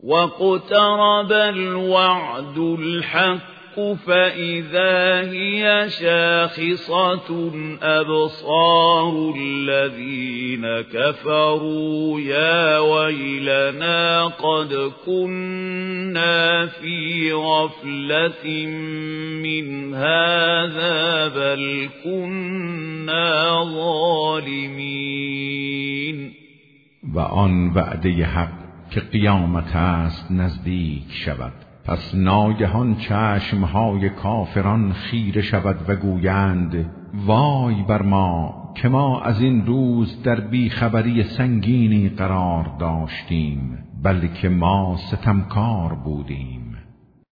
واقترب الوعد الحق فإذا هي شاخصة أبصار الذين كفروا يا ويلنا قد كنا في غفلة من هذا بل كنا ظالمين. و آن وعده حق که قیامت است نزدیک شود، پس ناگهان چشمهای کافران خیره شود و گویند وای بر ما که ما از این روز در بیخبری سنگینی قرار داشتیم، بلکه ما ستمکار بودیم.